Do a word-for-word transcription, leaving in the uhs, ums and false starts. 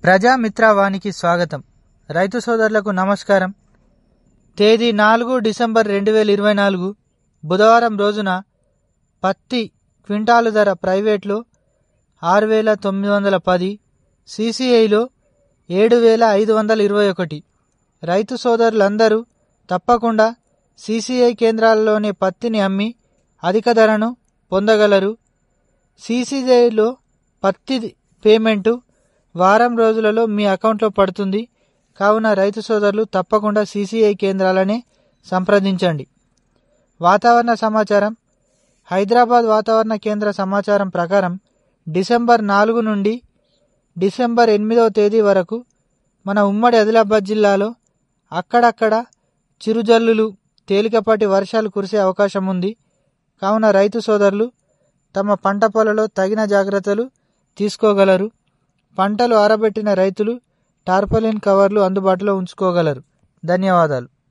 ప్రజామిత్రవానికి స్వాగతం. రైతు సోదరులకు నమస్కారం. తేదీ నాలుగు డిసెంబర్ రెండు వేల ఇరవై నాలుగు బుధవారం రోజున పత్తి క్వింటాలు ధర ప్రైవేట్లో ఆరు వేల తొమ్మిది వందల పది, సిసిఐలో ఏడు వేల ఐదు వందల ఇరవై ఒకటి. రైతు సోదరులందరూ తప్పకుండా సిసిఐ కేంద్రాలలోనే పత్తిని అమ్మి అధిక ధరను పొందగలరు. సిసిఐలో పత్తి పేమెంటు వారం రోజులలో మీ అకౌంట్లో పడుతుంది. కావున రైతు సోదరులు తప్పకుండా సిసిఐ కేంద్రాలనే సంప్రదించండి. వాతావరణ సమాచారం. హైదరాబాద్ వాతావరణ కేంద్ర సమాచారం ప్రకారం డిసెంబర్ నాలుగు నుండి డిసెంబర్ ఎనిమిదవ తేదీ వరకు మన ఉమ్మడి ఆదిలాబాద్ జిల్లాలో అక్కడక్కడ చిరుజల్లులు, తేలికపాటి వర్షాలు కురిసే అవకాశం ఉంది. కావున రైతు సోదరులు తమ పంట పొలలో తగిన జాగ్రత్తలు తీసుకోగలరు. పంటలు ఆరబెట్టిన రైతులు టార్పాలిన్ కవర్లు అందుబాటులో ఉంచుకోగలరు. ధన్యవాదాలు.